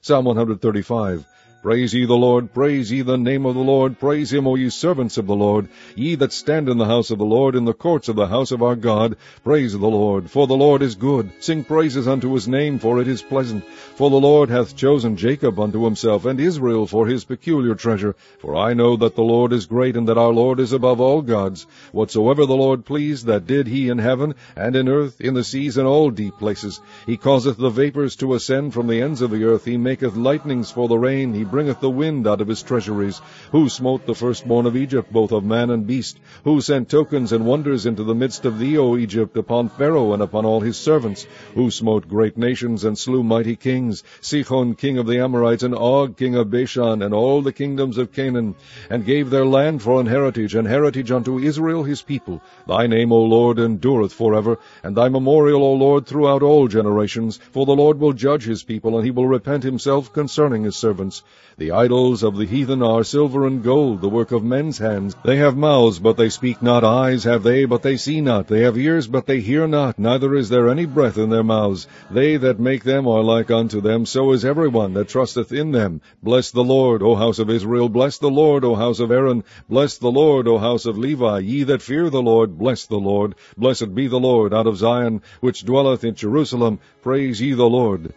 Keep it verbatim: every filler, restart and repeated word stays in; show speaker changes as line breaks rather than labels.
Psalm one thirty-five. Praise ye the Lord, praise ye the name of the Lord, praise him, O ye servants of the Lord, ye that stand in the house of the Lord, in the courts of the house of our God. Praise the Lord, for the Lord is good. Sing praises unto his name, for it is pleasant. For the Lord hath chosen Jacob unto himself, and Israel for his peculiar treasure. For I know that the Lord is great, and that our Lord is above all gods. Whatsoever the Lord pleased, that did he in heaven, and in earth, in the seas, and all deep places. He causeth the vapors to ascend from the ends of the earth. He maketh lightnings for the rain. He bringeth the wind out of his treasuries. Who smote the firstborn of Egypt, both of man and beast? Who sent tokens and wonders into the midst of thee, O Egypt, upon Pharaoh and upon all his servants? Who smote great nations and slew mighty kings? Sihon king of the Amorites, and Og king of Bashan, and all the kingdoms of Canaan, and gave their land for an heritage, and heritage unto Israel his people. Thy name, O Lord, endureth forever, and thy memorial, O Lord, throughout all generations. For the Lord will judge his people, and he will repent himself concerning his servants. The idols of the heathen are silver and gold, the work of men's hands. They have mouths, but they speak not. Eyes have they, but they see not. They have ears, but they hear not. Neither is there any breath in their mouths. They that make them are like unto them. So is every one that trusteth in them. Bless the Lord, O house of Israel. Bless the Lord, O house of Aaron. Bless the Lord, O house of Levi. Ye that fear the Lord, bless the Lord. Blessed be the Lord out of Zion, which dwelleth in Jerusalem. Praise ye the Lord.